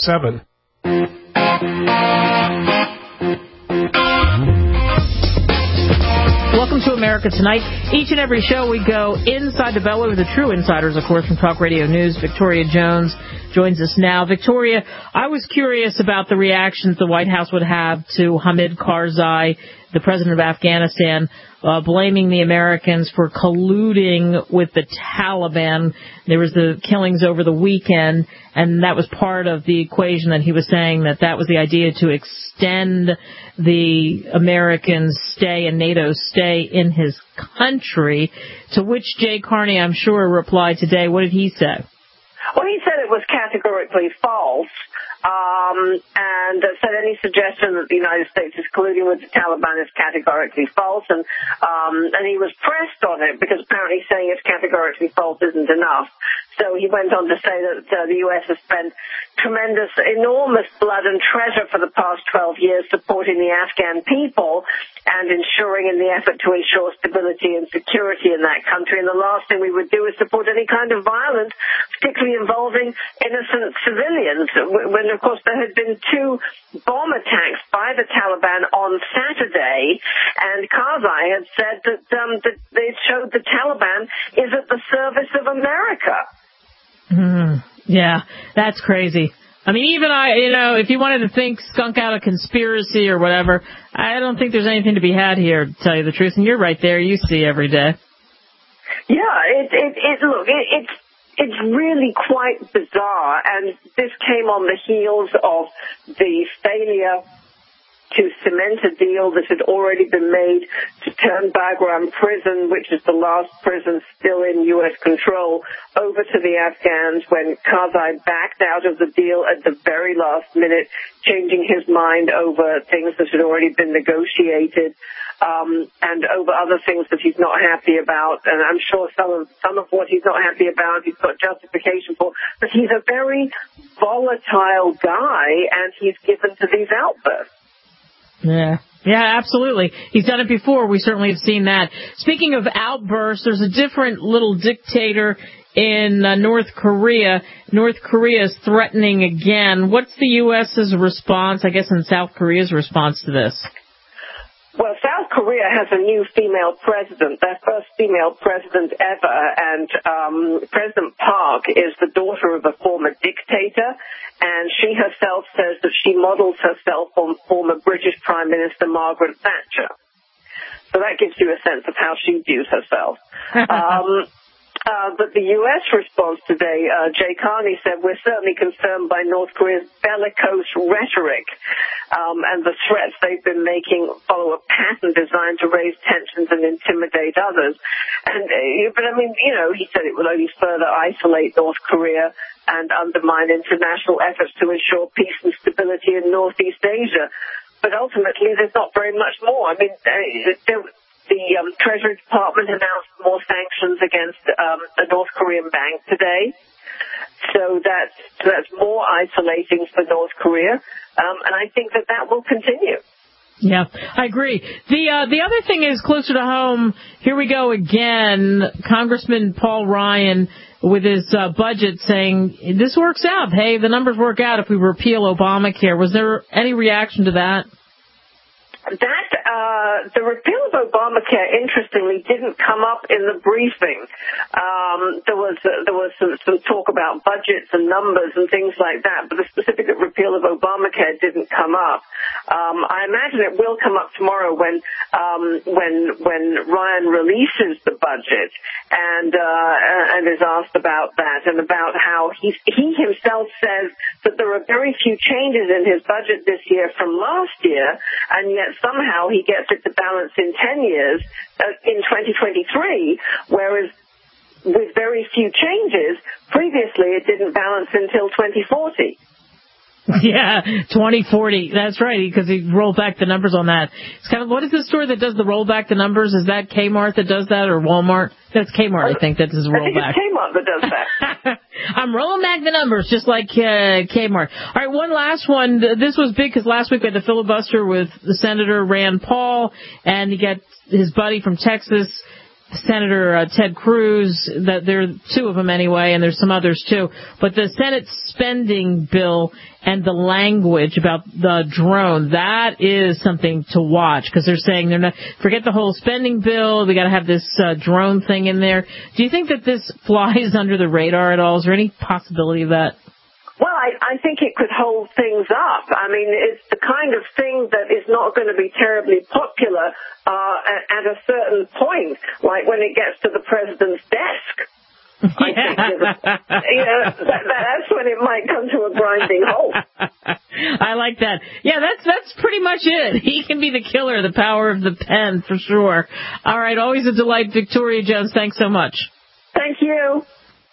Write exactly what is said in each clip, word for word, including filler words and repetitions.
seven. Welcome to America Tonight. Each and every show we go inside the Beltway with the true insiders, of course, from Talk Radio News. Victoria Jones joins us now. Victoria, I was curious about the reactions the White House would have to Hamid Karzai, the president of Afghanistan, uh, blaming the Americans for colluding with the Taliban. There was the killings over the weekend, and that was part of the equation that he was saying that that was the idea to extend the Americans' stay and NATO's stay in his country, to which Jay Carney, I'm sure, replied today. What did he say? Well, he said it was categorically false. Um, and uh, said any suggestion that the United States is colluding with the Taliban is categorically false, and um, and he was pressed on it because apparently saying it's categorically false isn't enough. So he went on to say that uh, the U S has spent tremendous, enormous blood and treasure for the past twelve years supporting the Afghan people and ensuring in the effort to ensure stability and security in that country. And the last thing we would do is support any kind of violence, particularly involving innocent civilians. When, of course, there had been two bomb attacks by the Taliban on Saturday, and Karzai had said that, um, that they showed the Taliban is at the service of America. Mm, yeah, that's crazy. I mean, even I, you know, if you wanted to think, skunk out a conspiracy or whatever, I don't think there's anything to be had here, to tell you the truth. And you're right there. You see every day. Yeah, it, it, it look, it, it's, it's really quite bizarre. And this came on the heels of the failure to cement a deal that had already been made to turn Bagram prison, which is the last prison still in U S control, over to the Afghans when Karzai backed out of the deal at the very last minute, changing his mind over things that had already been negotiated, um, and over other things that he's not happy about. And I'm sure some of, some of what he's not happy about he's got justification for, but he's a very volatile guy, and he's given to these outbursts. Yeah, yeah, absolutely. He's done it before. We certainly have seen that. Speaking of outbursts, there's a different little dictator in uh, North Korea. North Korea is threatening again. What's the U S's response, I guess, and South Korea's response to this? Well, South Korea has a new female president, their first female president ever, and um, President Park is the daughter of a former dictator, and she herself says that she models herself on former British Prime Minister Margaret Thatcher. So that gives you a sense of how she views herself. um, Uh, but the U S response today, uh, Jay Carney said, we're certainly concerned by North Korea's bellicose rhetoric um, and the threats they've been making follow a pattern designed to raise tensions and intimidate others. And, uh, but I mean, you know, he said it will only further isolate North Korea and undermine international efforts to ensure peace and stability in Northeast Asia. But ultimately, there's not very much more. I mean, uh, there, The um, Treasury Department announced more sanctions against um, a North Korean bank today. So that's, that's more isolating for North Korea. Um, and I think that that will continue. Yeah, I agree. The uh, the other thing is closer to home. Here we go again. Congressman Paul Ryan with his uh, budget saying this works out. Hey, the numbers work out if we repeal Obamacare. Was there any reaction to that? That, uh, the repeal of Obamacare, interestingly, didn't come up in the briefing. Um, there was, uh, there was some, some talk about budgets and numbers and things like that, but the specific repeal of Obamacare didn't come up. Um, I imagine it will come up tomorrow when, um, when, when Ryan releases the budget and, uh, and is asked about that and about how he, he himself says that there are very few changes in his budget this year from last year, and yet somehow he gets it to balance in ten years, uh, in twenty twenty-three, whereas with very few changes, previously it didn't balance until twenty forty. Yeah, twenty forty. That's right, because he rolled back the numbers on that. It's kind of, what is the store that does the roll back the numbers? Is that Kmart that does that, or Walmart? That's Kmart, I think, that does roll back. I think it's Kmart that does that. I'm rolling back the numbers, just like uh, Kmart. All right, one last one. This was big because last week we had the filibuster with the Senator Rand Paul, and he got his buddy from Texas, Senator uh, Ted Cruz, that there are two of them anyway, and there's some others too. But the Senate spending bill and the language about the drone, that is something to watch, because they're saying they're not, forget the whole spending bill, we got to have this uh, drone thing in there. Do you think that this flies under the radar at all? Is there any possibility of that? Well, I, I think it could hold things up. I mean, it's the kind of thing that is not going to be terribly popular uh, at, at a certain point, like when it gets to the president's desk. I Yeah. think that, yeah, that, that's when it might come to a grinding halt. I like that. Yeah, that's that's pretty much it. He can be the killer, the power of the pen, for sure. All right, always a delight, Victoria Jones. Thanks so much. Thank you.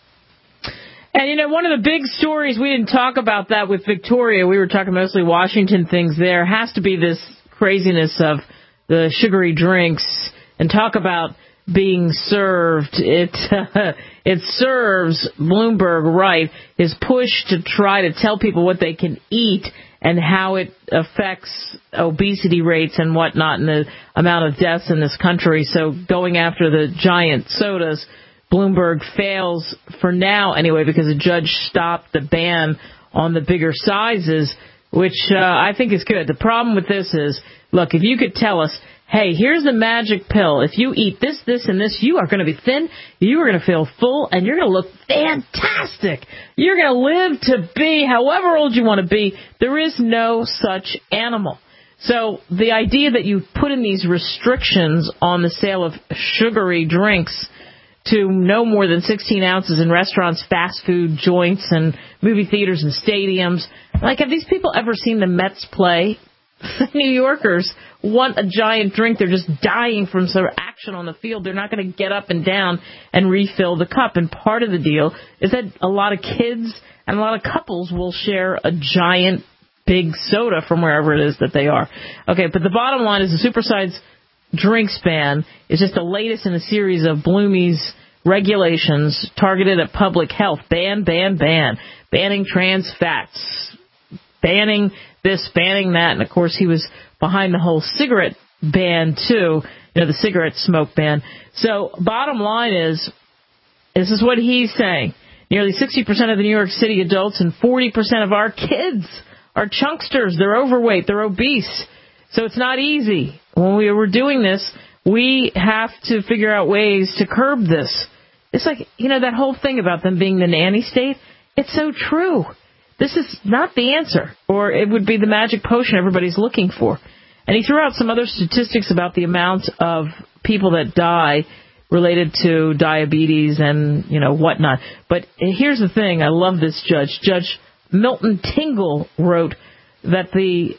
And, you know, one of the big stories, we didn't talk about that with Victoria. We were talking mostly Washington things there. Has to be this craziness of the sugary drinks, and talk about being served. It uh, it serves Bloomberg right, his push to try to tell people what they can eat and how it affects obesity rates and whatnot and the amount of deaths in this country. So going after the giant sodas, Bloomberg fails for now anyway, because a judge stopped the ban on the bigger sizes, which uh, I think is good. The problem with this is, look, if you could tell us, hey, here's the magic pill. If you eat this, this, and this, you are going to be thin, you are going to feel full, and you're going to look fantastic. You're going to live to be however old you want to be. There is no such animal. So the idea that you put in these restrictions on the sale of sugary drinks to no more than sixteen ounces in restaurants, fast food joints, and movie theaters and stadiums. Like, have these people ever seen the Mets play? New Yorkers want a giant drink. They're just dying from some action on the field. They're not going to get up and down and refill the cup. And part of the deal is that a lot of kids and a lot of couples will share a giant big soda from wherever it is that they are. Okay, but the bottom line is the supersize drinks ban is just the latest in a series of Bloomie's regulations targeted at public health. Ban, ban, ban. Banning trans fats. Banning this, banning that. And, of course, he was behind the whole cigarette ban, too. You know, the cigarette smoke ban. So, bottom line is, this is what he's saying. Nearly sixty percent of the New York City adults and forty percent of our kids are chunksters. They're overweight. They're obese. So it's not easy. When we were doing this, we have to figure out ways to curb this. It's like, you know, that whole thing about them being the nanny state. It's so true. This is not the answer, or it would be the magic potion everybody's looking for. And he threw out some other statistics about the amount of people that die related to diabetes and, you know, whatnot. But here's the thing. I love this judge. Judge Milton Tingle wrote that the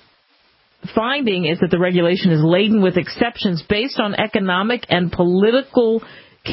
finding is that the regulation is laden with exceptions based on economic and political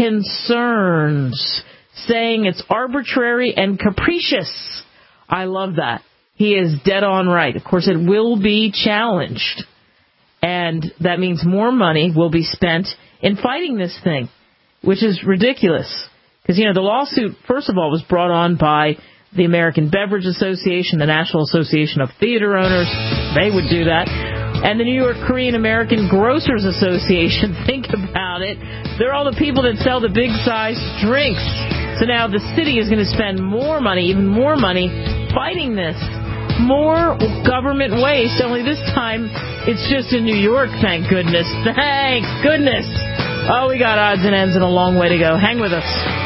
concerns, saying it's arbitrary and capricious. I love that. He is dead on right. Of course, it will be challenged, and that means more money will be spent in fighting this thing, which is ridiculous. Because, you know, the lawsuit, first of all, was brought on by the American Beverage Association, the National Association of Theater Owners. They would do that. And the New York Korean American Grocers Association. Think about it. They're all the people that sell the big-sized drinks. So now the city is going to spend more money, even more money, fighting this. More government waste, only this time it's just in New York, thank goodness. Thank goodness. Oh, we got odds and ends and a long way to go. Hang with us.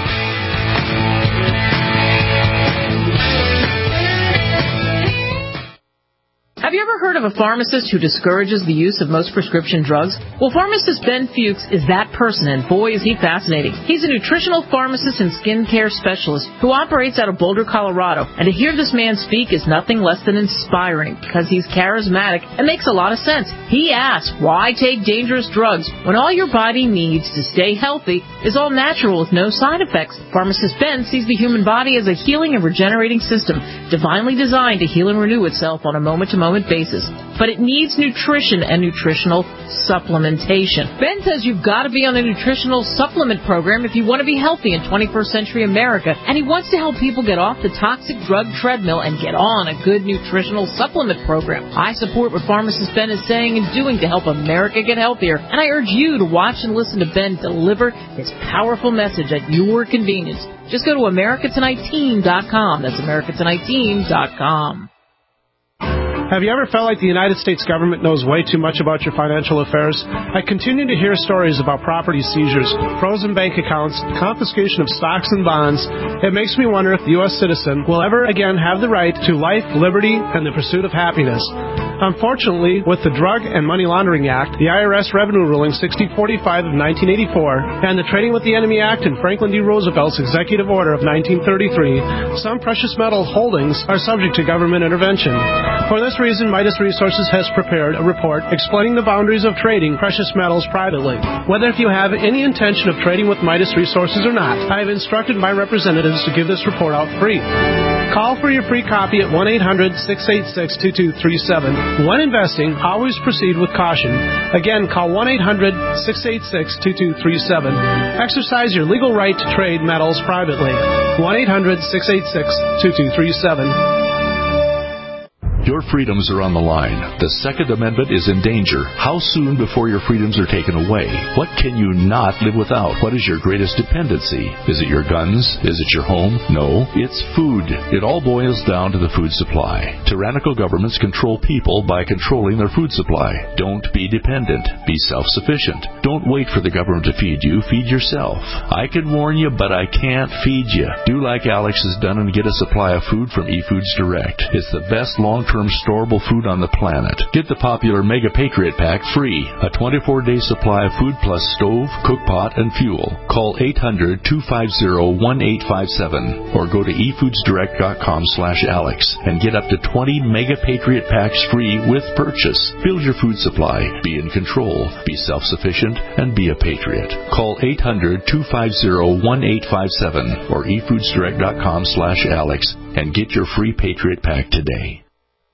Have you ever heard of a pharmacist who discourages the use of most prescription drugs? Well, pharmacist Ben Fuchs is that person, and boy, is he fascinating. He's a nutritional pharmacist and skincare specialist who operates out of Boulder, Colorado. And to hear this man speak is nothing less than inspiring, because he's charismatic and makes a lot of sense. He asks, why take dangerous drugs when all your body needs to stay healthy is all natural with no side effects? Pharmacist Ben sees the human body as a healing and regenerating system, divinely designed to heal and renew itself on a moment-to-moment moment basis, but it needs nutrition and nutritional supplementation. Ben says you've got to be on a nutritional supplement program if you want to be healthy in twenty-first century America, and he wants to help people get off the toxic drug treadmill and get on a good nutritional supplement program. I support what pharmacist Ben is saying and doing to help America get healthier, and I urge you to watch and listen to Ben deliver his powerful message at your convenience. Just go to America Tonight Team dot com. That's America Tonight Team dot com. Have you ever felt like the United States government knows way too much about your financial affairs? I continue to hear stories about property seizures, frozen bank accounts, confiscation of stocks and bonds. It makes me wonder if the U S citizen will ever again have the right to life, liberty, and the pursuit of happiness. Unfortunately, with the Drug and Money Laundering Act, the I R S Revenue Ruling sixty forty-five of nineteen eighty-four, and the Trading with the Enemy Act and Franklin D. Roosevelt's Executive Order of nineteen thirty-three, some precious metal holdings are subject to government intervention. For this reason, Midas Resources has prepared a report explaining the boundaries of trading precious metals privately. Whether if you have any intention of trading with Midas Resources or not, I have instructed my representatives to give this report out free. Call for your free copy at one eight hundred six eight six two two three seven. When investing, always proceed with caution. Again, call one eight hundred six eight six two two three seven. Exercise your legal right to trade metals privately. one eight hundred six eight six two two three seven. Your freedoms are on the line. The Second Amendment is in danger. How soon before your freedoms are taken away? What can you not live without? What is your greatest dependency? Is it your guns? Is it your home? No, it's food. It all boils down to the food supply. Tyrannical governments control people by controlling their food supply. Don't be dependent. Be self-sufficient. Don't wait for the government to feed you. Feed yourself. I can warn you, but I can't feed you. Do like Alex has done and get a supply of food from eFoods Direct. It's the best long-term storable food on the planet. Get the popular Mega Patriot Pack free. A twenty-four day supply of food plus stove, cook pot, and fuel. Call eight hundred two five zero one eight five seven or go to e foods direct dot com slash alex and get up to twenty Mega Patriot Packs free with purchase. Build your food supply. Be in control. Be self-sufficient and be a patriot. Call eight hundred two five zero one eight five seven or e foods direct dot com slash alex and get your free Patriot Pack today.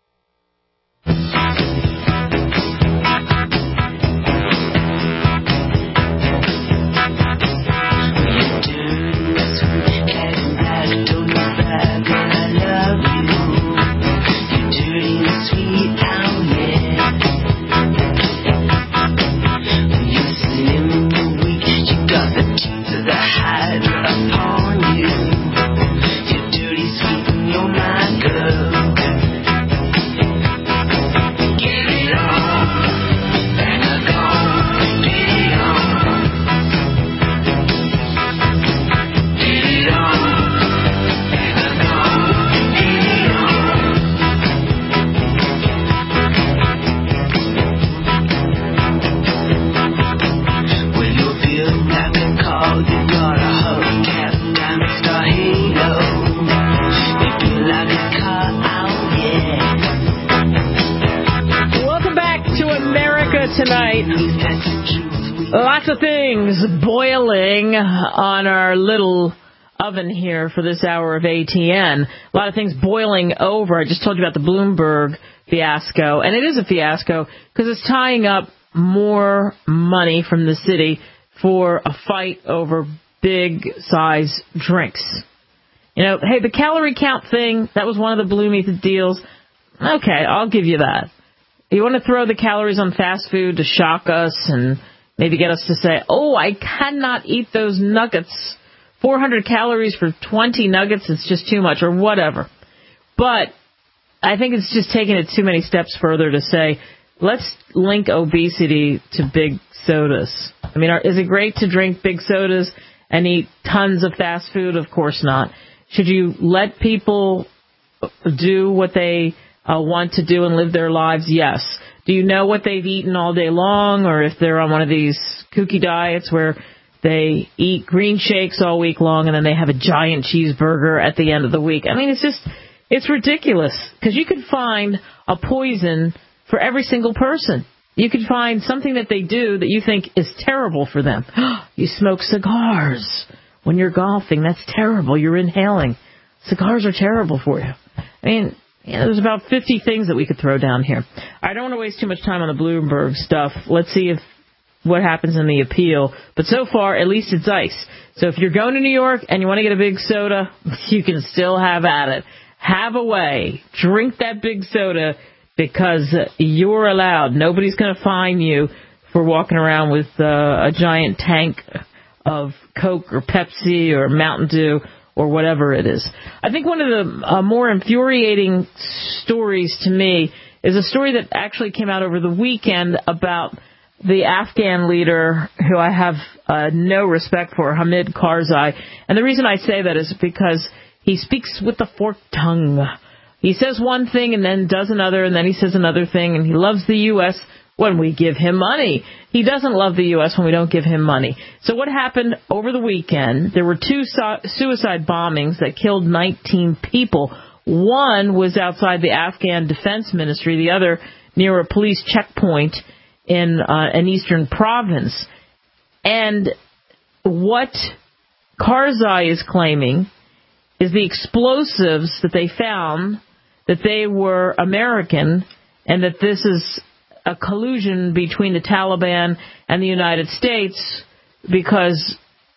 Lots of things boiling on our little oven here for this hour of A T N. A lot of things boiling over. I just told you about the Bloomberg fiasco, and it is a fiasco because it's tying up more money from the city for a fight over big-size drinks. You know, hey, the calorie count thing, that was one of the Bloomy deals. Okay, I'll give you that. You want to throw the calories on fast food to shock us and maybe get us to say, oh, I cannot eat those nuggets. four hundred calories for twenty nuggets is just too much, or whatever. But I think it's just taking it too many steps further to say, let's link obesity to big sodas. I mean, are, is it great to drink big sodas and eat tons of fast food? Of course not. Should you let people do what they uh, want to do and live their lives? Yes. Do you know what they've eaten all day long, or if they're on one of these kooky diets where they eat green shakes all week long and then they have a giant cheeseburger at the end of the week? I mean, it's just, it's ridiculous because you could find a poison for every single person. You could find something that they do that you think is terrible for them. You smoke cigars when you're golfing. That's terrible. You're inhaling. Cigars are terrible for you. I mean, Yeah, there's about fifty things that we could throw down here. I don't want to waste too much time on the Bloomberg stuff. Let's see if what happens in the appeal. But so far, at least it's ice. So if you're going to New York and you want to get a big soda, you can still have at it. Have a way. Drink that big soda because you're allowed. Nobody's going to fine you for walking around with uh, a giant tank of Coke or Pepsi or Mountain Dew or whatever it is. I think one of the uh, more infuriating stories to me is a story that actually came out over the weekend about the Afghan leader who I have uh, no respect for, Hamid Karzai. And the reason I say that is because he speaks with a forked tongue. He says one thing and then does another, and then he says another thing, and he loves the U S when we give him money. He doesn't love the U S when we don't give him money. So what happened over the weekend, there were two su- suicide bombings that killed nineteen people. One was outside the Afghan Defense Ministry, the other near a police checkpoint in uh, an eastern province. And what Karzai is claiming is the explosives that they found, that they were American, and that this is a collusion between the Taliban and the United States because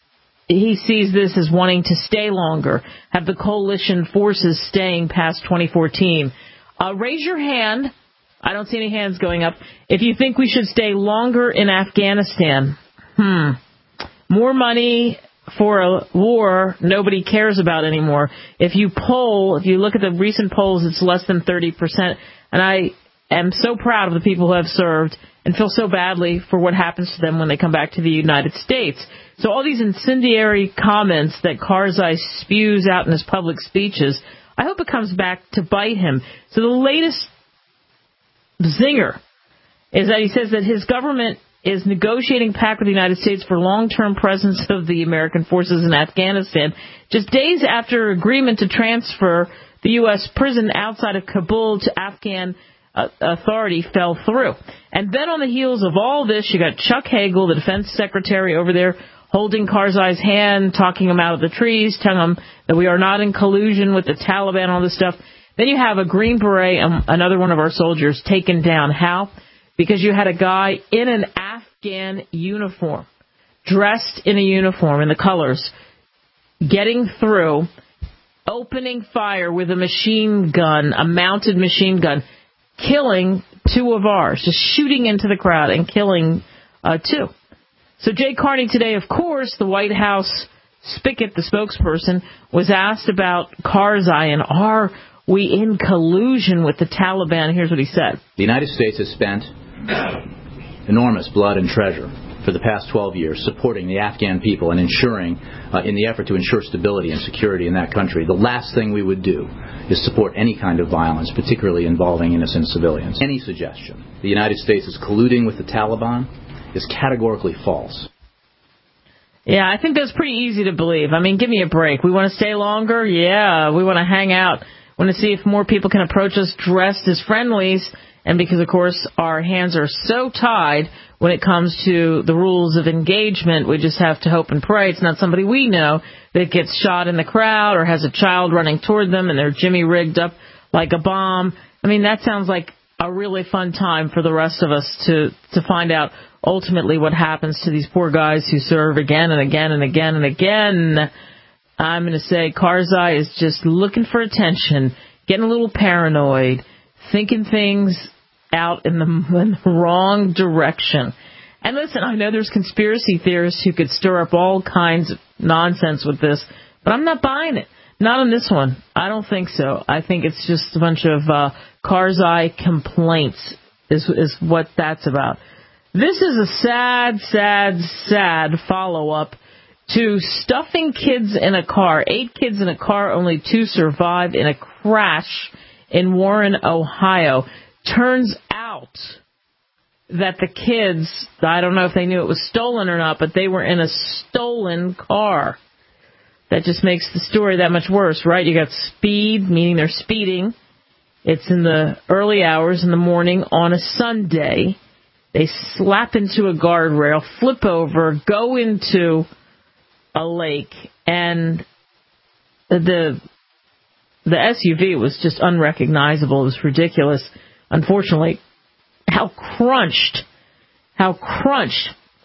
he sees this as wanting to stay longer, have the coalition forces staying past twenty fourteen. Uh, raise your hand. I don't see any hands going up. If you think we should stay longer in Afghanistan, hmm, more money for a war nobody cares about anymore. If you poll, if you look at the recent polls, it's less than thirty percent. And I am so proud of the people who have served and feel so badly for what happens to them when they come back to the United States. So all these incendiary comments that Karzai spews out in his public speeches, I hope it comes back to bite him. So the latest zinger is that he says that his government is negotiating pact with the United States for long-term presence of the American forces in Afghanistan, just days after agreement to transfer the U S prison outside of Kabul to Afghan uh, authority fell through. And then on the heels of all this, you got Chuck Hagel, the defense secretary, over there holding Karzai's hand, talking him out of the trees, telling him that we are not in collusion with the Taliban, all this stuff. Then you have a Green Beret, um, another one of our soldiers, taken down. How? Because you had a guy in an Afghan uniform, dressed in a uniform in the colors, getting through, opening fire with a machine gun, a mounted machine gun, killing two of ours, just shooting into the crowd and killing uh, two. So Jay Carney today, of course, the White House spigot, the spokesperson, was asked about Karzai and are we in collusion with the Taliban? Here's what he said. The United States has spent enormous blood and treasure for the past twelve years supporting the Afghan people and ensuring, uh, in the effort to ensure stability and security in that country. The last thing we would do is support any kind of violence, particularly involving innocent civilians. Any suggestion the United States is colluding with the Taliban is categorically false. Yeah, I think that's pretty easy to believe. I mean, give me a break. We want to stay longer? Yeah. We want to hang out. We want to see if more people can approach us dressed as friendlies. And because, of course, our hands are so tied when it comes to the rules of engagement, we just have to hope and pray it's not somebody we know that gets shot in the crowd or has a child running toward them and they're jimmy rigged up like a bomb. I mean, that sounds like a really fun time for the rest of us to, to find out ultimately what happens to these poor guys who serve again and again and again and again. I'm going to say Karzai is just looking for attention, getting a little paranoid, thinking things out in the, in the wrong direction. And listen, I know there's conspiracy theorists who could stir up all kinds of nonsense with this, but I'm not buying it. Not on this one. I don't think so. I think it's just a bunch of uh, Karzai complaints is, is what that's about. This is a sad, sad, sad follow-up to stuffing kids in a car. Eight kids in a car, only two survived in a crash in Warren, Ohio. Turns out that the kids, I don't know if they knew it was stolen or not, but they were in a stolen car. That just makes the story that much worse, right? You got speed, meaning they're speeding. It's in the early hours in the morning on a Sunday. They slap into a guardrail, flip over, go into a lake, and the the S U V was just unrecognizable. It was ridiculous. Unfortunately, how crunched, how crunched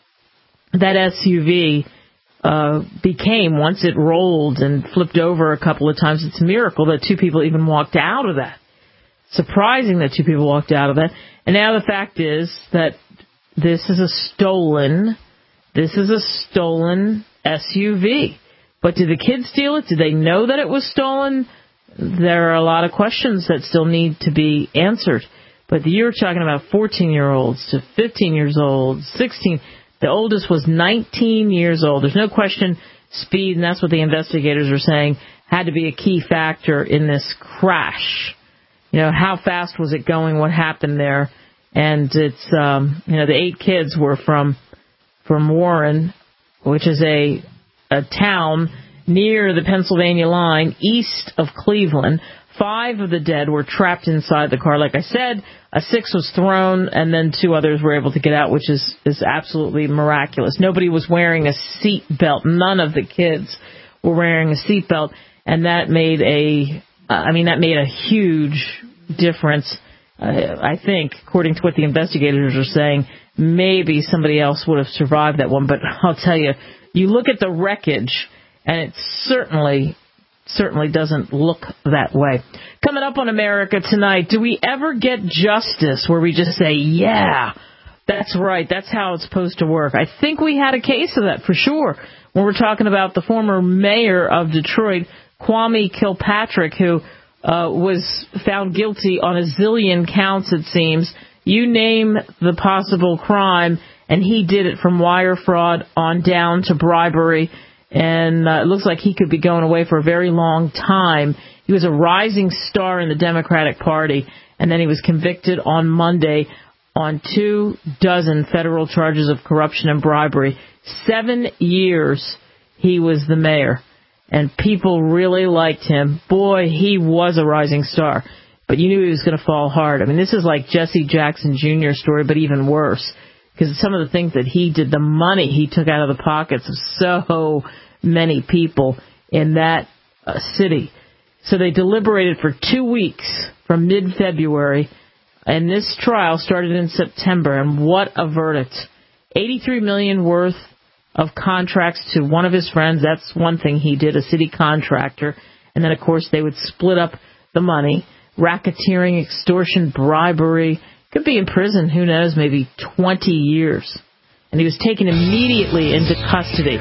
that S U V uh, became once it rolled and flipped over a couple of times. It's a miracle that two people even walked out of that. Surprising that two people walked out of that. And now the fact is that this is a stolen, this is a stolen S U V. But did the kids steal it? Did they know that it was stolen? There are a lot of questions that still need to be answered. But you're talking about fourteen-year-olds to fifteen years old, sixteen. The oldest was nineteen years old. There's no question speed, and that's what the investigators are saying, had to be a key factor in this crash. You know, how fast was it going? What happened there? And it's, um, you know, the eight kids were from from Warren, which is a a town near the Pennsylvania line, east of Cleveland. Five of the dead were trapped inside the car. Like I said, a sixth was thrown, and then two others were able to get out, which is, is absolutely miraculous. Nobody was wearing a seat belt. None of the kids were wearing a seat belt, and that made a, I mean, that made a huge difference. Uh, I think, according to what the investigators are saying, maybe somebody else would have survived that one. But I'll tell you, you look at the wreckage, and it certainly, certainly doesn't look that way. Coming up on America Tonight, do we ever get justice where we just say, yeah, that's right, that's how it's supposed to work? I think we had a case of that for sure when we're talking about the former mayor of Detroit, Kwame Kilpatrick, who uh, was found guilty on a zillion counts, it seems. You name the possible crime, and he did it from wire fraud on down to bribery. And uh, it looks like he could be going away for a very long time. He was a rising star in the Democratic Party, and then he was convicted on Monday on two dozen federal charges of corruption and bribery. Seven years he was the mayor, and people really liked him. Boy, he was a rising star, but you knew he was going to fall hard. I mean, this is like Jesse Jackson Junior's story, but even worse, because some of the things that he did, the money he took out of the pockets of so many people in that uh, city. So they deliberated for two weeks from mid-February, and this trial started in September, and what a verdict. eighty-three million dollars worth of contracts to one of his friends. That's one thing he did, a city contractor. And then, of course, they would split up the money. Racketeering, extortion, bribery. Could be in prison, who knows, maybe twenty years. And he was taken immediately into custody.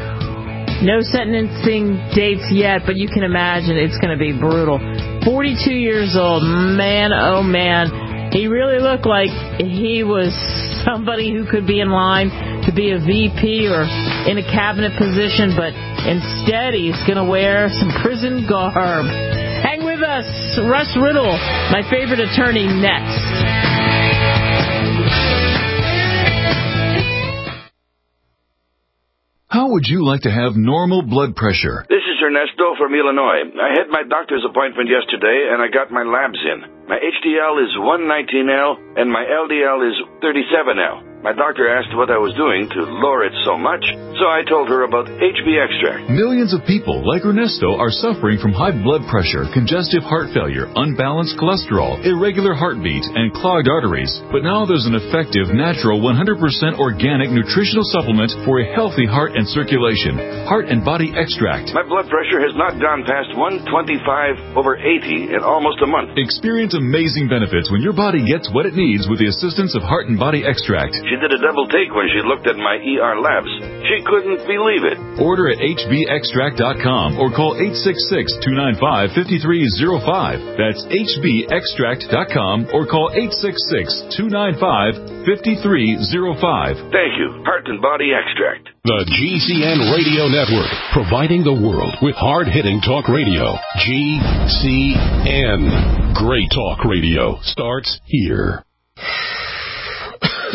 No sentencing dates yet, but you can imagine it's going to be brutal. forty-two years old, man, oh man. He really looked like he was somebody who could be in line to be a V P or in a cabinet position, but instead he's going to wear some prison garb. Hang with us. Russ Riddle, my favorite attorney, next. How would you like to have normal blood pressure? This is Ernesto from Illinois. I had my doctor's appointment yesterday, and I got my labs in. My H D L is one nineteen L, and my L D L is thirty-seven L. My doctor asked what I was doing to lower it so much, so I told her about H B Extract. Millions of people like Ernesto are suffering from high blood pressure, congestive heart failure, unbalanced cholesterol, irregular heartbeat, and clogged arteries. But now there's an effective, natural, one hundred percent organic nutritional supplement for a healthy heart and circulation. Heart and Body Extract. My blood pressure has not gone past one twenty-five over eighty in almost a month. Experience amazing benefits when your body gets what it needs with the assistance of Heart and Body Extract. She did a double take when she looked at my E R labs. She couldn't believe it. Order at H B extract dot com or call eight six six, two nine five, five three zero five. That's H B extract dot com or call eight six six, two nine five, five three zero five. Thank you. Heart and Body Extract. The G C N Radio Network, providing the world with hard-hitting talk radio. G C N. Great talk radio starts here.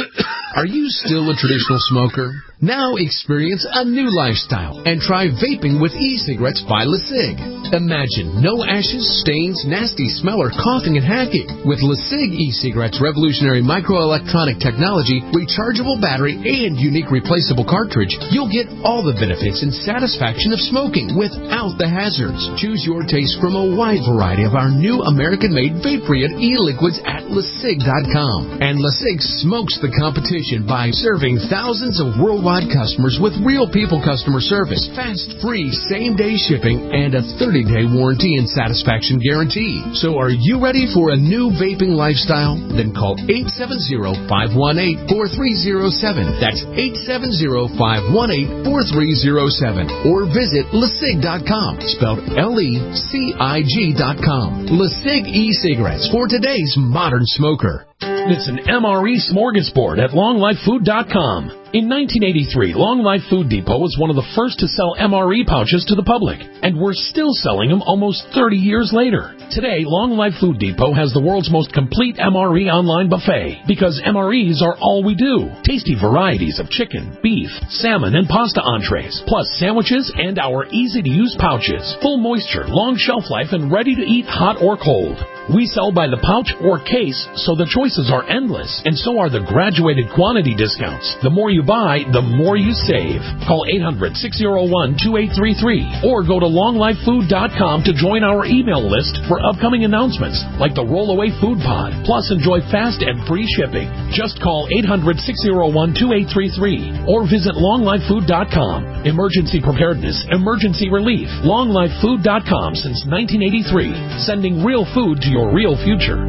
Are you still a traditional smoker? Now experience a new lifestyle and try vaping with e-cigarettes by LeSig. Imagine no ashes, stains, nasty smell, or coughing and hacking. With LeSig e-cigarettes' revolutionary microelectronic technology, rechargeable battery, and unique replaceable cartridge, you'll get all the benefits and satisfaction of smoking without the hazards. Choose your taste from a wide variety of our new American-made Vaporeon e-liquids at LeSig dot com. And LeSig smokes the competition by serving thousands of worldwide customers with real people customer service, fast, free, same-day shipping, and a thirty-day warranty and satisfaction guarantee. So are you ready for a new vaping lifestyle? Then call eight seven zero, five one eight, four three zero seven. That's eight seven zero, five one eight, four three zero seven. Or visit LeSig dot com, spelled L E C I G dot com. LeSig e-cigarettes for today's modern smoker. It's an M R E smorgasbord at long life food dot com. In nineteen eighty-three, Long Life Food Depot was one of the first to sell M R E pouches to the public, and we're still selling them almost thirty years later. Today, Long Life Food Depot has the world's most complete M R E online buffet, because M R Es are all we do. Tasty varieties of chicken, beef, salmon, and pasta entrees, plus sandwiches and our easy-to-use pouches. Full moisture, long shelf life, and ready to eat hot or cold. We sell by the pouch or case, so the choices are endless, and so are the graduated quantity discounts. The more you buy, the more you save. Call eight hundred, six oh one, two eight three three or go to long life food dot com to join our email list for upcoming announcements like the Rollaway Food Pod. Plus, enjoy fast and free shipping. Just call eight hundred, six oh one, two eight three three or visit long life food dot com. Emergency preparedness, emergency relief. long life food dot com since nineteen eighty-three. Sending real food to your real future.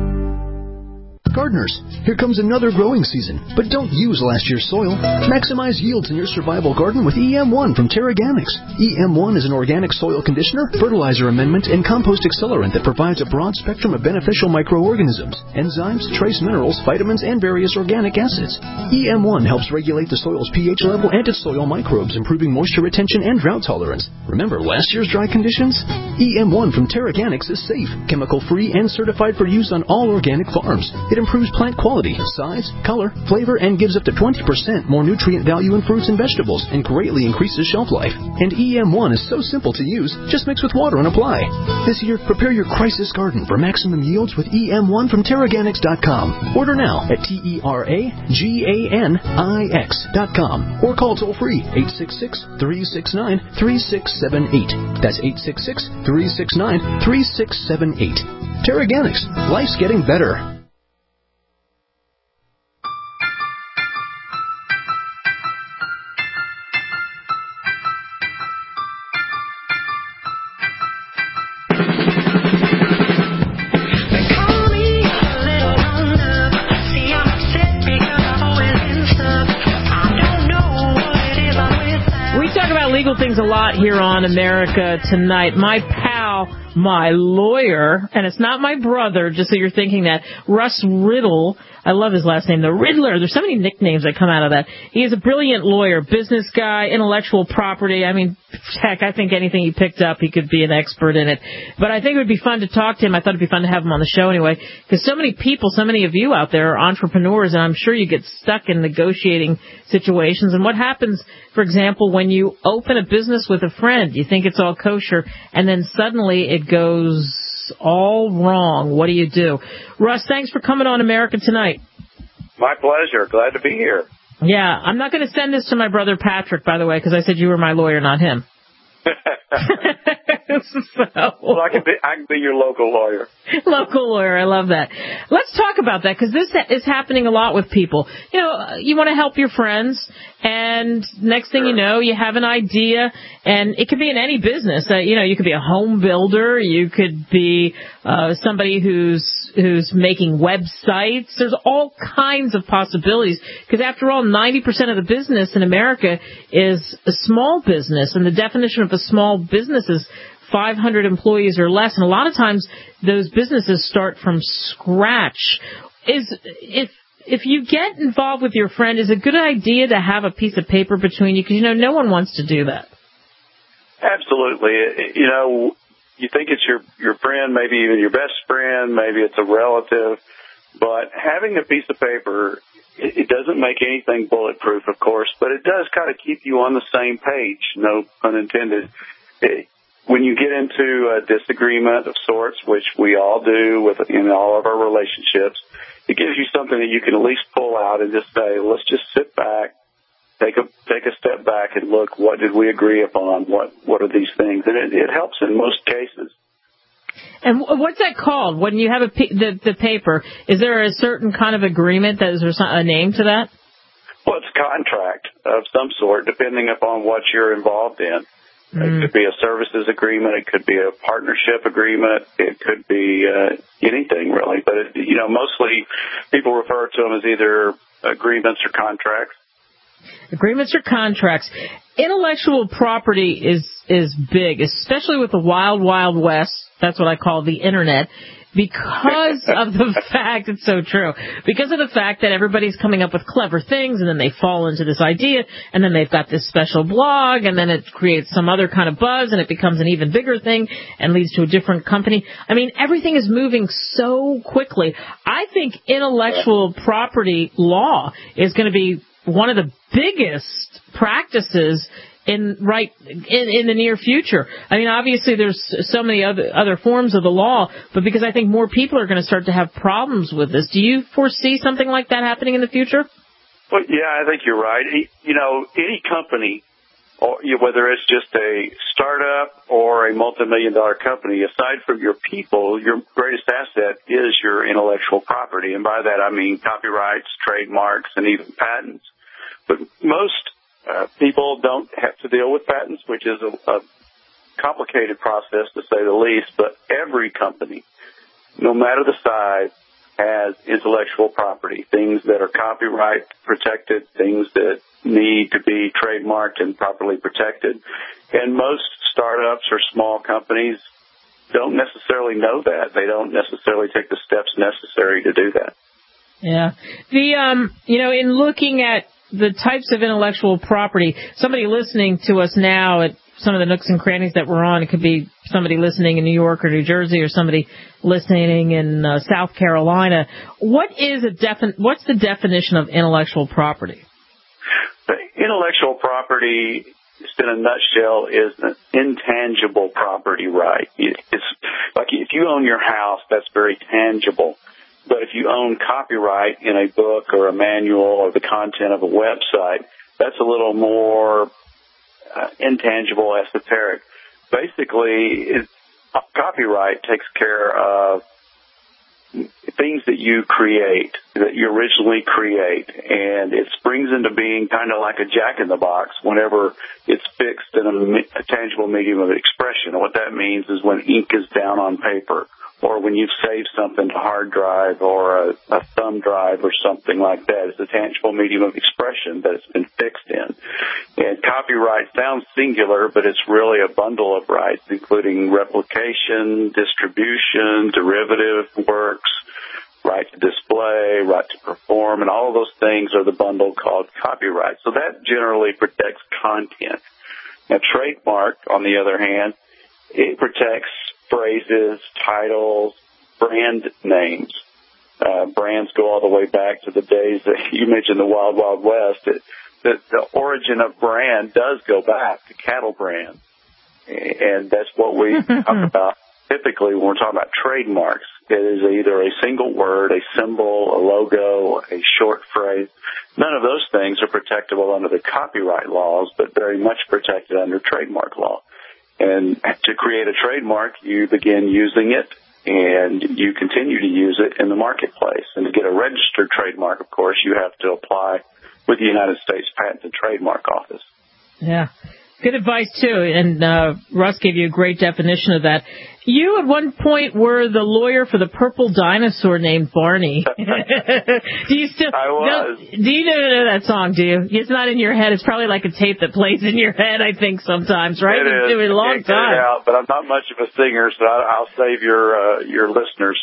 Gardeners, here comes another growing season, but don't use last year's soil. Maximize yields in your survival garden with E M one from Terraganics. E M one is an organic soil conditioner, fertilizer amendment, and compost accelerant that provides a broad spectrum of beneficial microorganisms, enzymes, trace minerals, vitamins, and various organic acids. E M one helps regulate the soil's pH level and its soil microbes, improving moisture retention and drought tolerance. Remember last year's dry conditions? E M one from Terraganics is safe, chemical-free, and certified for use on all organic farms. It improves plant quality, size, color, flavor, and gives up to twenty percent more nutrient value in fruits and vegetables, and greatly increases shelf life. And E M one is so simple to use, just mix with water and apply. This year, prepare your crisis garden for maximum yields with E M one from Terraganics dot com. Order now at T E R A G A N I X dot com or call toll-free eight six six, three six nine, three six seven eight. That's eight six six, three six nine, three six seven eight. Terraganics. Life's getting better. Things a lot here on America Tonight. My pal, my lawyer, and it's not my brother, just so you're thinking that, Russ Riddle, I love his last name, the Riddler. There's so many nicknames that come out of that. He is a brilliant lawyer, business guy, intellectual property. I mean, heck, I think anything he picked up, he could be an expert in it. But I think it would be fun to talk to him. I thought it'd be fun to have him on the show anyway, because so many people, so many of you out there are entrepreneurs, and I'm sure you get stuck in negotiating situations. And what happens, for example, when you open a business with a friend, you think it's all kosher, and then suddenly it goes all wrong. What do you do? Russ, thanks for coming on America Tonight. My pleasure. Glad to be here. Yeah, I'm not going to send this to my brother Patrick, by the way, because I said you were my lawyer, not him. so, well, I can be I can be your local lawyer. Local lawyer, I love that. Let's talk about that, because this is happening a lot with people. You know, you want to help your friends, and next thing sure. you know, you have an idea, and it could be in any business. Uh, you know, you could be a home builder, you could be uh, somebody who's who's making websites. There's all kinds of possibilities, because after all, ninety percent of the business in America is a small business, and the definition of a small business is five hundred employees or less, and a lot of times those businesses start from scratch. Is if if you get involved with your friend, is it a good idea to have a piece of paper between you? Because, you know, no one wants to do that. Absolutely. You know, you think it's your, your friend, maybe even your best friend, maybe it's a relative, But having a piece of paper, it, it doesn't make anything bulletproof, of course, but it does kind of keep you on the same page, no pun intended. It, when you get into a disagreement of sorts, which we all do with in all of our relationships, it gives you something that you can at least pull out and just say, let's just sit back, take a take a step back and look, what did we agree upon? What what are these things? And it, it helps in most cases. And what's that called? When you have a, the, the paper, is there a certain kind of agreement? That is there a name to that? Well, it's a contract of some sort, depending upon what you're involved in. Mm. It could be a services agreement. It could be a partnership agreement. It could be uh, anything, really. But, it, you know, mostly people refer to them as either agreements or contracts. Agreements or contracts. Intellectual property is is big, especially with the wild, wild west. That's what I call the Internet. Because of the fact, it's so true, because of the fact that everybody's coming up with clever things, and then they fall into this idea, and then they've got this special blog, and then it creates some other kind of buzz, and it becomes an even bigger thing, and leads to a different company. I mean, everything is moving so quickly. I think intellectual property law is going to be one of the biggest practices in right in, in the near future. I mean, obviously there's so many other other forms of the law, but because I think more people are going to start to have problems with this, do you foresee something like that happening in the future? Well, yeah, I think you're right. You know, any company, or whether it's just a startup or a multi-million dollar company, aside from your people, your greatest asset is your intellectual property. And by that I mean copyrights, trademarks, and even patents. But most Uh, people don't have to deal with patents, which is a, a complicated process to say the least, but every company, no matter the size, has intellectual property, things that are copyright protected, things that need to be trademarked and properly protected. And most startups or small companies don't necessarily know that. They don't necessarily take the steps necessary to do that. Yeah. The, um, you know, in looking at the types of intellectual property, somebody listening to us now at some of the nooks and crannies that we're on, it could be somebody listening in New York or New Jersey or somebody listening in uh, South Carolina. What is a defin- What's the definition of intellectual property? The intellectual property, just in a nutshell, is an intangible property right. It's like if you own your house, that's very tangible. But if you own copyright in a book or a manual or the content of a website, that's a little more uh, intangible, esoteric. Basically, it, copyright takes care of things that you create, that you originally create, and it springs into being kind of like a jack-in-the-box whenever it's fixed in a, a tangible medium of expression. And what that means is when ink is down on paper, or when you've saved something to hard drive or a, a thumb drive or something like that. It's a tangible medium of expression that it's been fixed in. And copyright sounds singular, but it's really a bundle of rights, including replication, distribution, derivative works, right to display, right to perform, and all of those things are the bundle called copyright. So that generally protects content. Now, trademark, on the other hand, it protects phrases, titles, brand names. Uh, brands go all the way back to the days that you mentioned, the Wild Wild West. It, the, the origin of brand does go back to cattle brands. And that's what we talk about typically when we're talking about trademarks. It is either a single word, a symbol, a logo, a short phrase. None of those things are protectable under the copyright laws, but very much protected under trademark law. And to create a trademark, you begin using it, and you continue to use it in the marketplace. And to get a registered trademark, of course, you have to apply with the United States Patent and Trademark Office. Yeah. Good advice, too. And uh, Russ gave you a great definition of that. You, at one point, were the lawyer for the purple dinosaur named Barney. do you still? I was. Do, do you know that song, do you? It's not in your head. It's probably like a tape that plays in your head, I think, sometimes, right? It is. It's been a long I can't get time. it out, but I'm not much of a singer, so I'll save your uh, your listeners.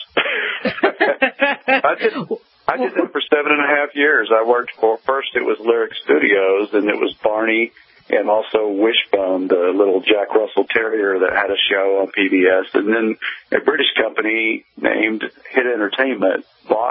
I did, I did that for seven and a half years. I worked for, first it was Lyric Studios, and it was Barney, and also Wishbone, the little Jack Russell Terrier that had a show on P B S. And then a British company named Hit Entertainment bought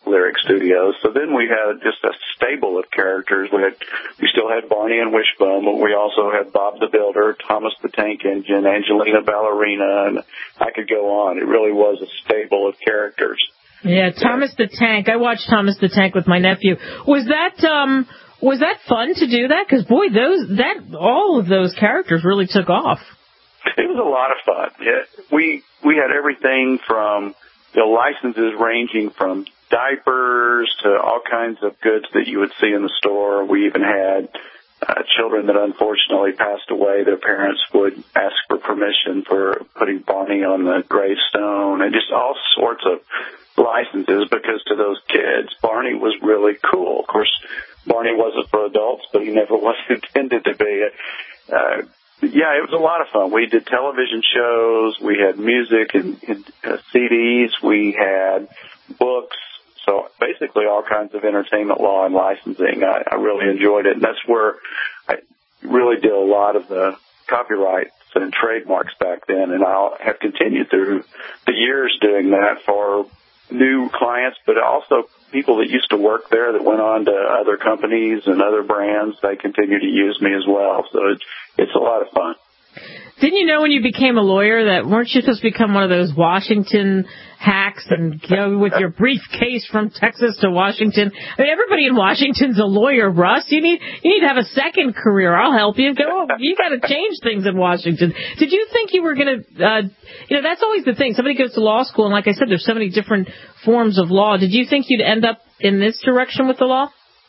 Lyric Studios. So then we had just a stable of characters. We had, we still had Barney and Wishbone, but we also had Bob the Builder, Thomas the Tank Engine, Angelina Ballerina, and I could go on. It really was a stable of characters. Yeah, Thomas the Tank. I watched Thomas the Tank with my nephew. Was that um was that fun to do that? Because boy, those that all of those characters really took off. It was a lot of fun. Yeah, we we had everything from the licenses ranging from diapers to all kinds of goods that you would see in the store. We even had uh, children that unfortunately passed away. Their parents would ask for permission for putting Barney on the gravestone, and just all sorts of licenses, because to those kids, Barney was really cool. Of course, Barney wasn't for adults, but he never was intended to be. Uh, yeah, it was a lot of fun. We did television shows. We had music and, and uh, C Ds. We had books. So basically all kinds of entertainment law and licensing. I, I really enjoyed it. And that's where I really did a lot of the copyrights and trademarks back then. And I have continued through the years doing that for new clients, but also people that used to work there that went on to other companies and other brands. They continue to use me as well. So it's, it's a lot of fun. Didn't you know when you became a lawyer that weren't you supposed to become one of those Washington hacks and go with your briefcase from Texas to Washington? I mean, everybody in Washington's a lawyer, Russ. You need you need to have a second career. I'll help you. Go. You got to change things in Washington. Did you think you were going to? Uh, you know, that's always the thing. Somebody goes to law school, and like I said, there's so many different forms of law. Did you think you'd end up in this direction with the law?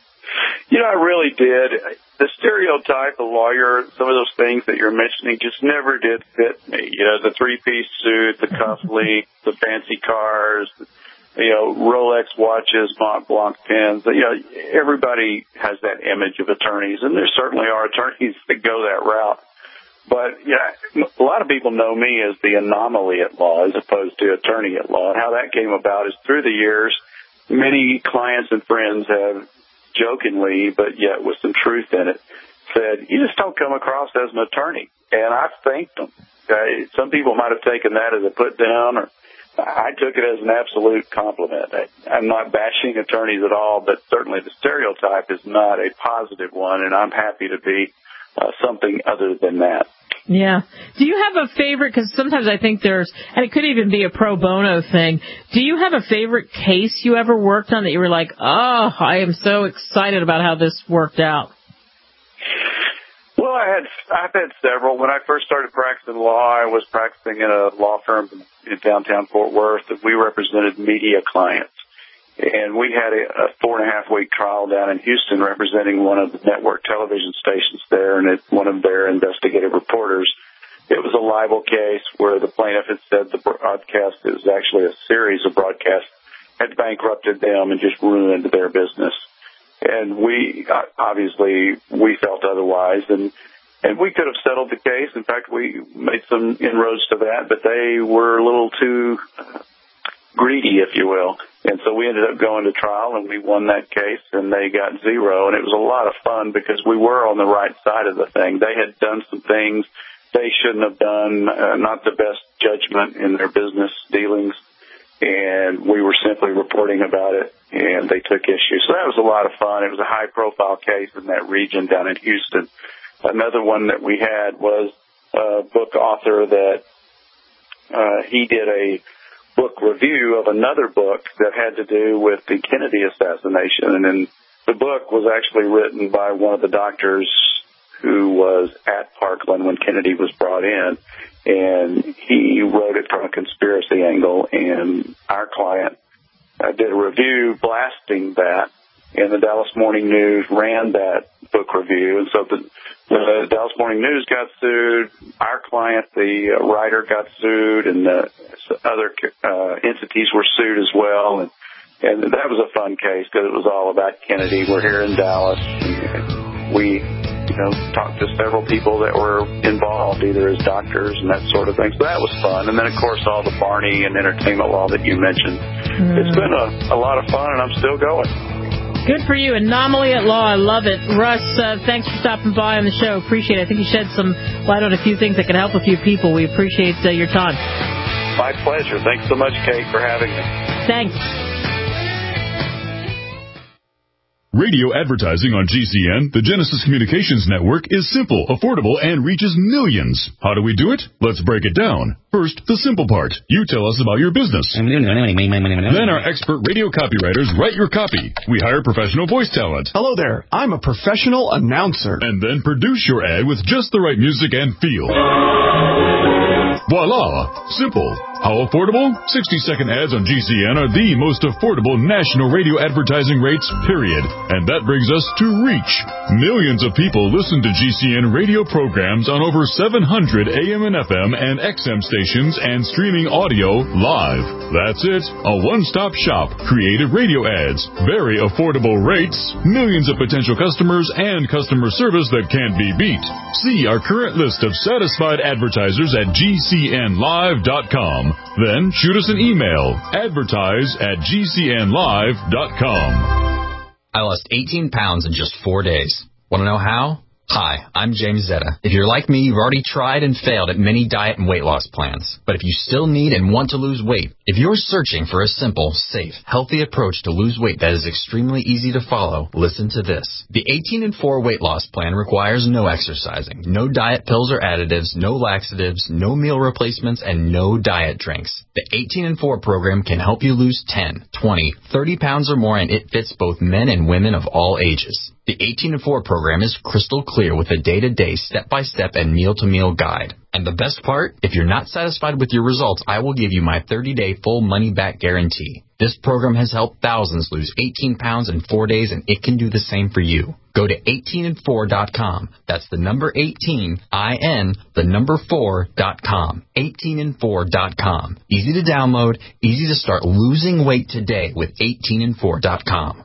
You know, I really did. The stereotype of lawyer, some of those things that you're mentioning just never did fit me. You know, the three-piece suit, the cufflinks, the fancy cars, you know, Rolex watches, Mont Blanc pens. You know, everybody has that image of attorneys, and there certainly are attorneys that go that route. But, yeah, a lot of people know me as the anomaly at law as opposed to attorney at law. And how that came about is through the years, many clients and friends have jokingly, but yet with some truth in it, said, you just don't come across as an attorney. And I thanked them. Okay? Some people might have taken that as a put down, or I took it as an absolute compliment. I, I'm not bashing attorneys at all, but certainly the stereotype is not a positive one, and I'm happy to be uh, something other than that. Yeah. Do you have a favorite? Because sometimes I think there's, and it could even be a pro bono thing. Do you have a favorite case you ever worked on that you were like, oh, I am so excited about how this worked out? Well, I had, I've had several. When I first started practicing law, I was practicing in a law firm in downtown Fort Worth, and we represented media clients. And we had a, a four and a half week trial down in Houston representing one of the network television stations there, and it's one of their investigative reporters. It was a libel case where the plaintiff had said the broadcast, it was actually a series of broadcasts, had bankrupted them and just ruined their business. And we, obviously, we felt otherwise, and and we could have settled the case. In fact, we made some inroads to that, but they were a little too greedy, if you will. And so we ended up going to trial, and we won that case, and they got zero. And it was a lot of fun because we were on the right side of the thing. They had done some things they shouldn't have done, uh, not the best judgment in their business dealings, and we were simply reporting about it, and they took issue. So that was a lot of fun. It was a high-profile case in that region down in Houston. Another one that we had was a book author that uh, he did a book review of another book that had to do with the Kennedy assassination. And then the book was actually written by one of the doctors who was at Parkland when Kennedy was brought in. And he wrote it from a conspiracy angle. And our client uh, did a review blasting that. And the Dallas Morning News ran that book review. And so the, the Dallas Morning News got sued. Our client, the uh, writer, got sued, and the other uh, entities were sued as well. And, and that was a fun case because it was all about Kennedy. We're here in Dallas. And we, you know, talked to several people that were involved, either as doctors and that sort of thing. So that was fun. And then, of course, all the Barney and entertainment law that you mentioned. Mm. It's been a, a lot of fun, and I'm still going. Good for you. Anomaly at Law. I love it. Russ, uh, thanks for stopping by on the show. Appreciate it. I think you shed some light on a few things that can help a few people. We appreciate uh, your time. My pleasure. Thanks so much, Kate, for having me. Thanks. Radio advertising on G C N, the Genesis Communications Network, is simple, affordable, and reaches millions. How do we do it? Let's break it down. First, the simple part. You tell us about your business. Then our expert radio copywriters write your copy. We hire professional voice talent. Hello there. I'm a professional announcer. And then produce your ad with just the right music and feel. Voila! Simple. How affordable? sixty-second ads on G C N are the most affordable national radio advertising rates, period. And that brings us to reach. Millions of people listen to G C N radio programs on over seven hundred A M and F M and X M stations and streaming audio live. That's it. A one-stop shop. Creative radio ads. Very affordable rates. Millions of potential customers and customer service that can't be beat. See our current list of satisfied advertisers at G C N live dot com. Then shoot us an email, advertise at G C N live dot com. I lost eighteen pounds in just four days. Want to know how? Hi, I'm James Zetta. If you're like me, you've already tried and failed at many diet and weight loss plans. But if you still need and want to lose weight, if you're searching for a simple, safe, healthy approach to lose weight that is extremely easy to follow, listen to this. The eighteen and four weight loss plan requires no exercising, no diet pills or additives, no laxatives, no meal replacements, and no diet drinks. The eighteen and four program can help you lose ten, twenty, thirty pounds or more, and it fits both men and women of all ages. The eighteen and four program is crystal clear with a day-to-day, step-by-step, and meal-to-meal guide. And the best part? If you're not satisfied with your results, I will give you my thirty-day full money-back guarantee. This program has helped thousands lose eighteen pounds in four days, and it can do the same for you. Go to eighteen and four dot com. That's the number eighteen, I N, the number four dot com. eighteen and four dot com. Easy to download, easy to start losing weight today with eighteen and four dot com.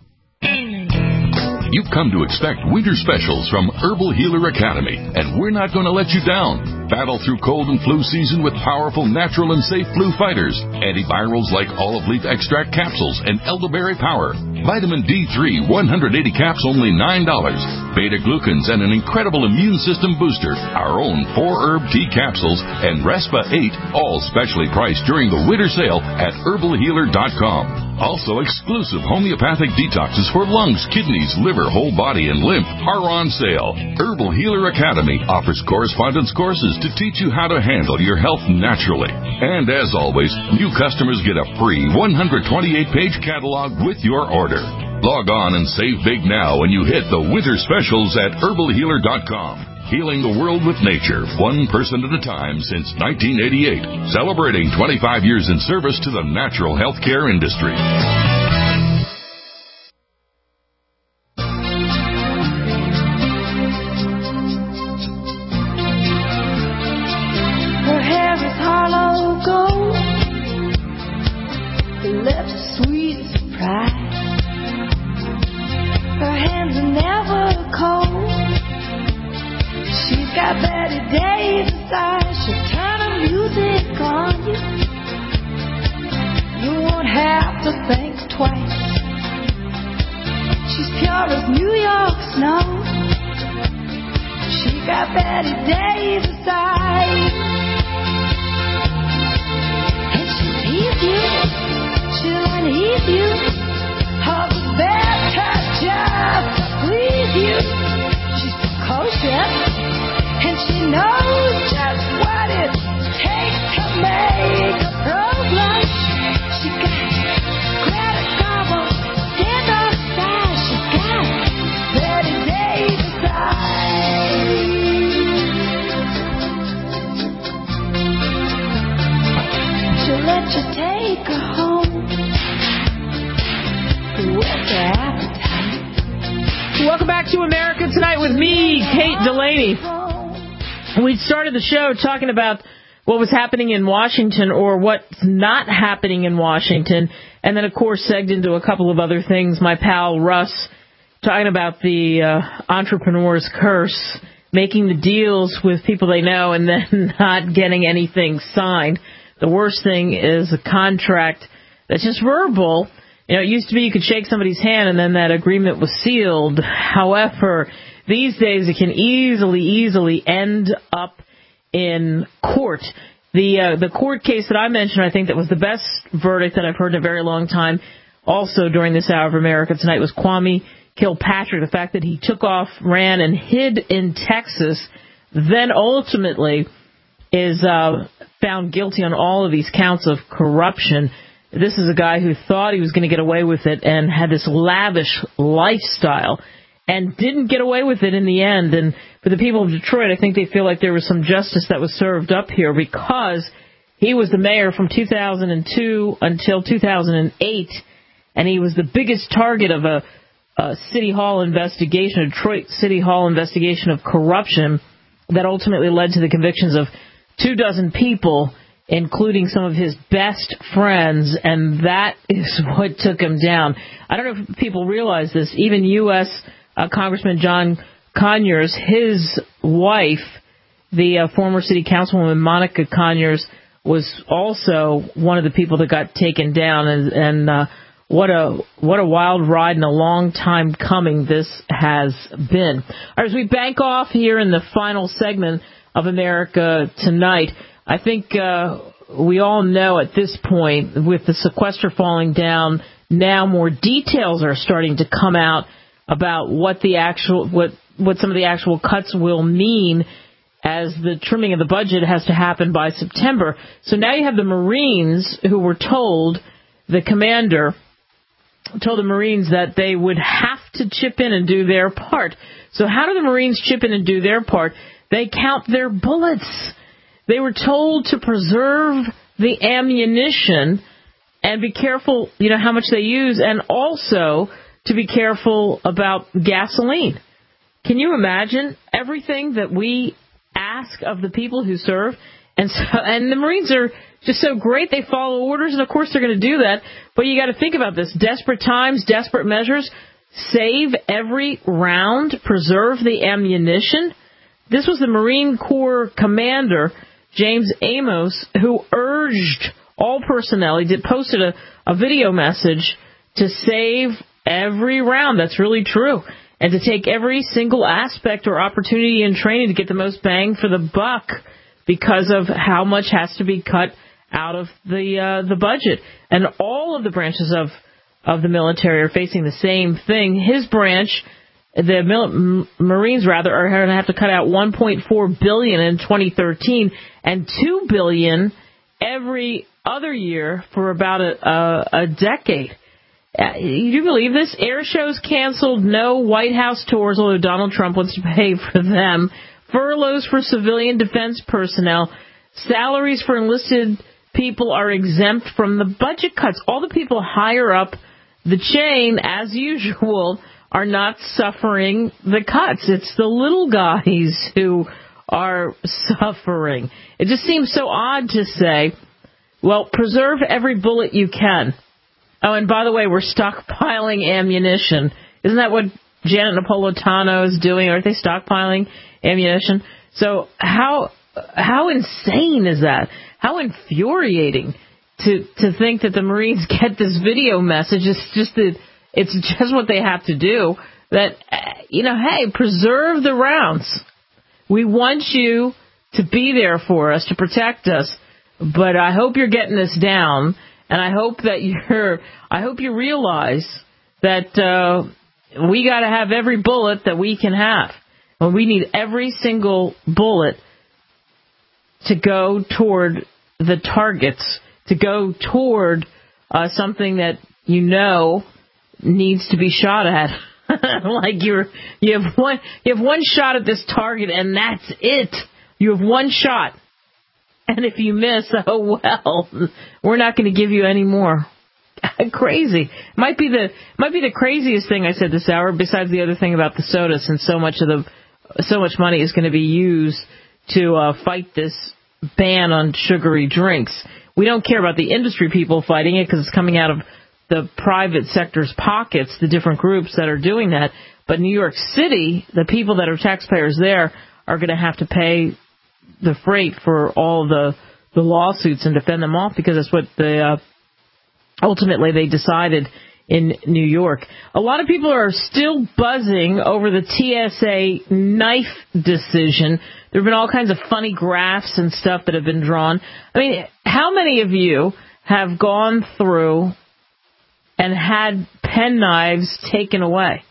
You've come to expect winter specials from Herbal Healer Academy, and we're not going to let you down. Battle through cold and flu season with powerful, natural, and safe flu fighters. Antivirals like olive leaf extract capsules and elderberry power. Vitamin D three, one hundred eighty caps, only nine dollars. Beta-glucans and an incredible immune system booster. Our own four-herb tea capsules and Respa eight, all specially priced during the winter sale at herbal healer dot com. Also, exclusive homeopathic detoxes for lungs, kidneys, liver, whole body, and lymph are on sale. Herbal Healer Academy offers correspondence courses to teach you how to handle your health naturally. And as always, new customers get a free one hundred twenty-eight page catalog with your order. Log on and save big now when you hit the winter specials at herbal healer dot com. Healing the world with nature, one person at a time since nineteen eighty-eight. Celebrating twenty-five years in service to the natural healthcare industry. Her hair is hollow gold, her lips are sweet surprise. Her hands are never cold. She's got Betty Davis eyes. She'll turn the music on you. You won't have to think twice. She's pure as New York snow. She got Betty Davis eyes. And she'll tease you. She'll unease you. Her better just to please you. She's precocious. And she knows just what it takes to make a pro blush. She got Greta Garbo, stand on her side. She got Betty Davis eyes. She'll let you take her home with her appetite. Welcome back to America Tonight with me, Kate Delaney. We started the show talking about what was happening in Washington or what's not happening in Washington, and then, of course, segged into a couple of other things. My pal Russ talking about the uh, entrepreneur's curse, making the deals with people they know and then not getting anything signed. The worst thing is a contract that's just verbal. You know, it used to be you could shake somebody's hand and then that agreement was sealed. However, these days it can easily, easily end up in court. The uh, the court case that I mentioned, I think that was the best verdict that I've heard in a very long time, also during this hour of America Tonight, was Kwame Kilpatrick, the fact that he took off, ran, and hid in Texas, then ultimately is uh, found guilty on all of these counts of corruption. This is a guy who thought he was going to get away with it and had this lavish lifestyle and didn't get away with it in the end. And for the people of Detroit, I think they feel like there was some justice that was served up here because he was the mayor from two thousand two until two thousand eight, and he was the biggest target of a, a City Hall investigation, a Detroit City Hall investigation of corruption that ultimately led to the convictions of two dozen people, including some of his best friends, and that is what took him down. I don't know if people realize this. Even U S Uh, Congressman John Conyers, his wife, the uh, former city councilwoman Monica Conyers, was also one of the people that got taken down, and, and uh, what a what a wild ride and a long time coming this has been. All right, as we bank off here in the final segment of America Tonight, I think uh, we all know at this point, with the sequester falling down, now more details are starting to come out about what the actual what what some of the actual cuts will mean, as the trimming of the budget has to happen by September. So now you have the Marines who were told, the commander told the Marines that they would have to chip in and do their part. So how do the Marines chip in and do their part? They count their bullets. They were told to preserve the ammunition and be careful, you know, how much they use, and also to be careful about gasoline. Can you imagine everything that we ask of the people who serve? And so, and the Marines are just so great. They follow orders, and of course they're going to do that. But you got to think about this. Desperate times, desperate measures. Save every round. Preserve the ammunition. This was the Marine Corps commander, James Amos, who urged all personnel. He did posted a, a video message to save every round. That's really true. And to take every single aspect or opportunity in training to get the most bang for the buck because of how much has to be cut out of the uh, the budget. And all of the branches of, of the military are facing the same thing. His branch, the mil- Marines rather, are going to have to cut out one point four billion dollars in twenty thirteen and two billion dollars every other year for about a, a, a decade. Uh, you believe this? Air shows canceled, no White House tours, although Donald Trump wants to pay for them. Furloughs for civilian defense personnel. Salaries for enlisted people are exempt from the budget cuts. All the people higher up the chain, as usual, are not suffering the cuts. It's the little guys who are suffering. It just seems so odd to say, well, preserve every bullet you can. Oh, and by the way, we're stockpiling ammunition. Isn't that what Janet Napolitano is doing? Aren't they stockpiling ammunition? So how how insane is that? How infuriating to to think that the Marines get this video message. It's just that it's just what they have to do. That, you know, hey, preserve the rounds. We want you to be there for us, to protect us. But I hope you're getting this down. And I hope that you're, I hope you realize that uh, we got to have every bullet that we can have. And we need every single bullet to go toward the targets, to go toward uh, something that you know needs to be shot at. Like you're, you have one, you have one shot at this target, and that's it. You have one shot. And if you miss, oh well, we're not going to give you any more. Crazy. Might be the might be the craziest thing I said this hour, besides the other thing about the soda, since so much of the so much money is going to be used to uh, fight this ban on sugary drinks. We don't care about the industry people fighting it because it's coming out of the private sector's pockets, the different groups that are doing that. But New York City, the people that are taxpayers there, are going to have to pay the freight for all the the lawsuits and defend them off, because that's what the uh, ultimately they decided in New York. A lot of people are still buzzing over the T S A knife decision. There have been all kinds of funny graphs and stuff that have been drawn. I mean, how many of you have gone through and had pen knives taken away?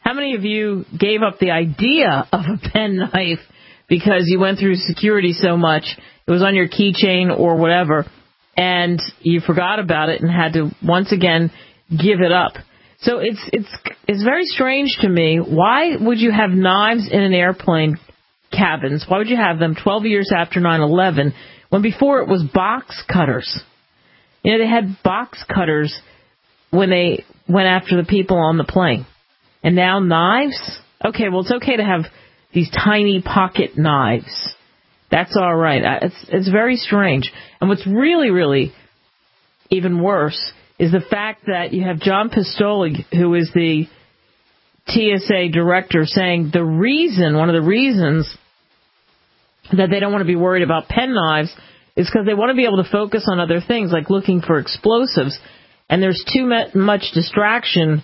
How many of you gave up the idea of a pen knife because you went through security so much, it was on your keychain or whatever, and you forgot about it and had to once again give it up? So it's it's it's very strange to me. Why would you have knives in an airplane cabins? Why would you have them twelve years after nine eleven when before it was box cutters? You know, they had box cutters when they went after the people on the plane. And now knives? Okay, well, it's okay to have these tiny pocket knives. That's all right. It's, it's very strange. And what's really, really even worse is the fact that you have John Pistoli, who is the T S A director, saying the reason, one of the reasons that they don't want to be worried about pen knives is because they want to be able to focus on other things, like looking for explosives. And there's too much distraction,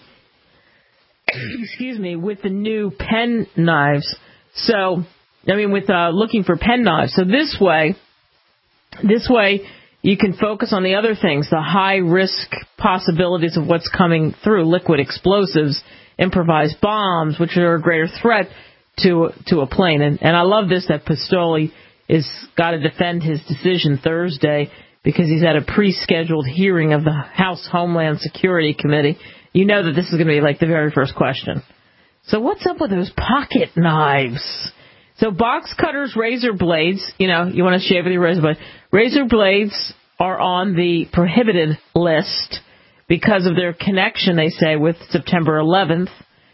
excuse me, with the new pen knives. So, I mean, with uh, looking for pen knives. So this way, this way you can focus on the other things, the high-risk possibilities of what's coming through, liquid explosives, improvised bombs, which are a greater threat to to a plane. And, and I love this, that Pistoli is got to defend his decision Thursday because he's at a pre-scheduled hearing of the House Homeland Security Committee. You know that this is going to be like the very first question. So what's up with those pocket knives? So box cutters, razor blades, you know, you want to shave with your razor blade. Razor blades are on the prohibited list because of their connection, they say, with September eleventh.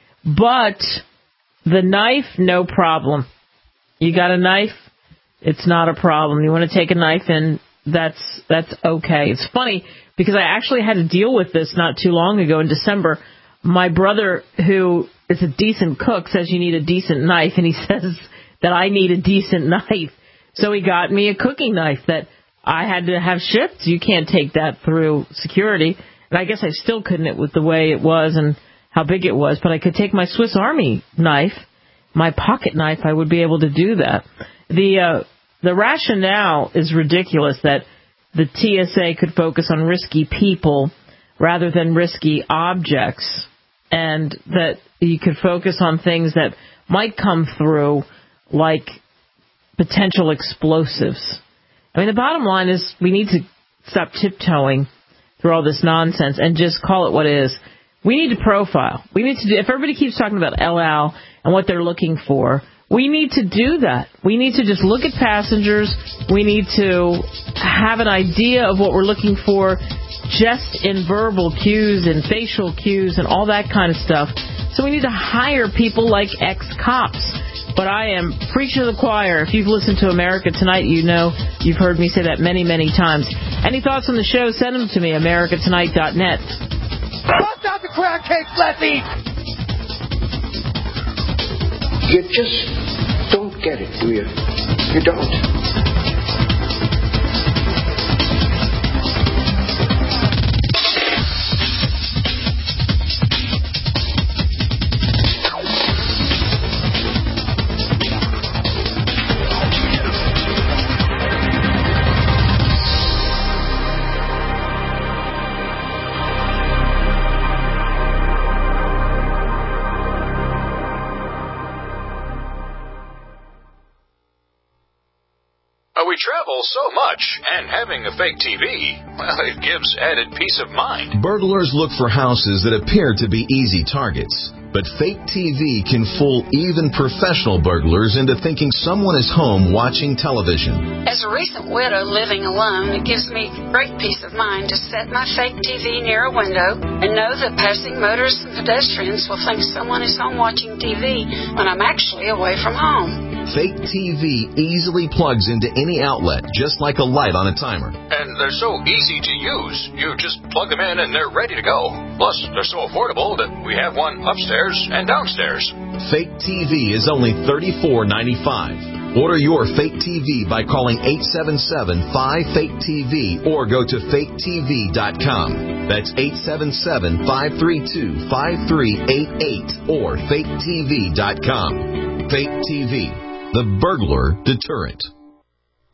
But the knife, no problem. You got a knife? It's not a problem. You want to take a knife in, that's that's okay. It's funny because I actually had to deal with this not too long ago in December. My brother, who is a decent cook, says you need a decent knife, and he says that I need a decent knife. So he got me a cooking knife that I had to have shipped. You can't take that through security. And I guess I still couldn't with the way it was and how big it was, but I could take my Swiss Army knife, my pocket knife, I would be able to do that. The uh, the rationale is ridiculous that the T S A could focus on risky people rather than risky objects, and that you could focus on things that might come through, like potential explosives. I mean, the bottom line is we need to stop tiptoeing through all this nonsense and just call it what it is. We need to profile. We need to do, if everybody keeps talking about El Al and what they're looking for, we need to do that. We need to just look at passengers. We need to have an idea of what we're looking for just in verbal cues and facial cues and all that kind of stuff. So we need to hire people like ex-cops. But I am preaching to the choir. If you've listened to America Tonight, you know you've heard me say that many, many times. Any thoughts on the show, send them to me, america tonight dot net. Bust out the crab cake, Lefty! You just don't get it, do you? You don't. We travel so much, and having a fake T V, well, it gives added peace of mind. Burglars look for houses that appear to be easy targets, but fake T V can fool even professional burglars into thinking someone is home watching television. As a recent widow living alone, it gives me great peace of mind to set my fake T V near a window and know that passing motorists and pedestrians will think someone is home watching T V when I'm actually away from home. Fake T V easily plugs into any outlet, just like a light on a timer. And they're so easy to use. You just plug them in and they're ready to go. Plus, they're so affordable that we have one upstairs and downstairs. Fake T V is only thirty-four ninety-five. Order your fake T V by calling eight seven seven, five, fake T V or go to fake T V dot com. That's eight seven seven, five three two, five three eight eight or fake T V dot com. Fake T V, the burglar deterrent.